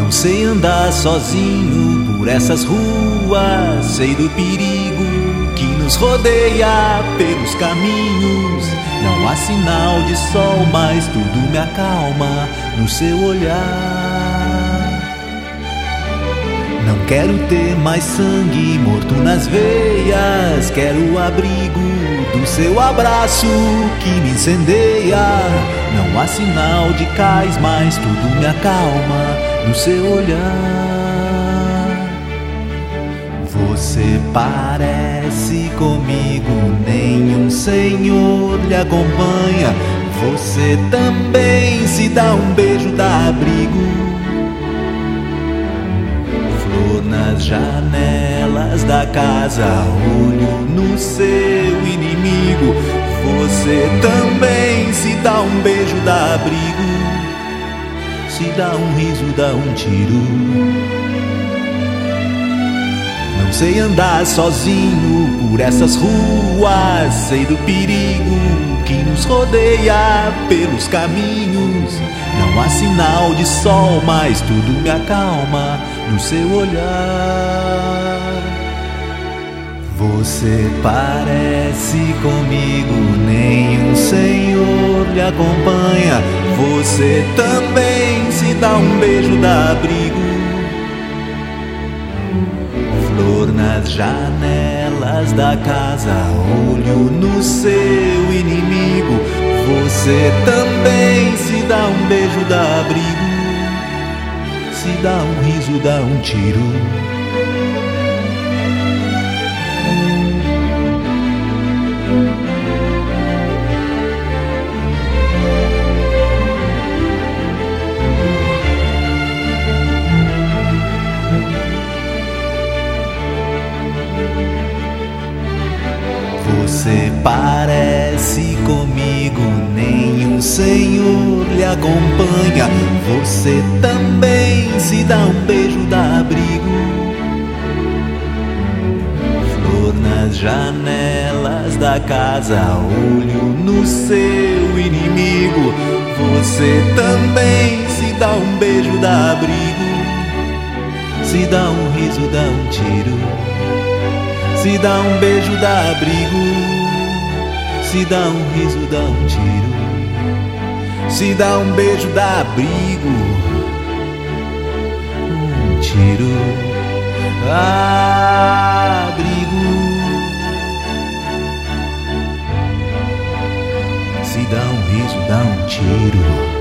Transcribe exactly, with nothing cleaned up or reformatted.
Não sei andar sozinho por essas ruas, sei do perigo que nos rodeia pelos caminhos. Não há sinal de sol, mas tudo me acalma no seu olhar. Não quero ter mais sangue morto nas veias, quero o abrigo do seu abraço que me incendeia. Não há sinal de cais, mas tudo me acalma no seu olhar. Você parece comigo, nenhum senhor lhe acompanha. Você também se dá um beijo, dá abrigo. Flor nas janelas da casa, olho no seu inimigo. Você também se dá um beijo, dá abrigo. Se dá um riso, dá um tiro. Não sei andar sozinho por essas ruas, sei do perigo que nos rodeia pelos caminhos. Não há sinal de sol, mas tudo me acalma no seu olhar. Você parece comigo, nenhum senhor lhe acompanha. Você também se dá um beijo, dá abrigo. Flor nas janelas da casa, olho no seu inimigo. Você também se dá um beijo, dá abrigo. Se dá um riso, dá um tiro. Você parece comigo, nenhum senhor lhe acompanha. Você também se dá um beijo, dá abrigo. Flor nas janelas da casa, olho no seu inimigo. Você também se dá um beijo, dá abrigo. Se dá um riso, dá um tiro. Se dá um beijo, dá abrigo. Se dá um riso, dá um tiro. Se dá um beijo, dá abrigo. Um tiro, abrigo. Se dá um riso, dá um tiro.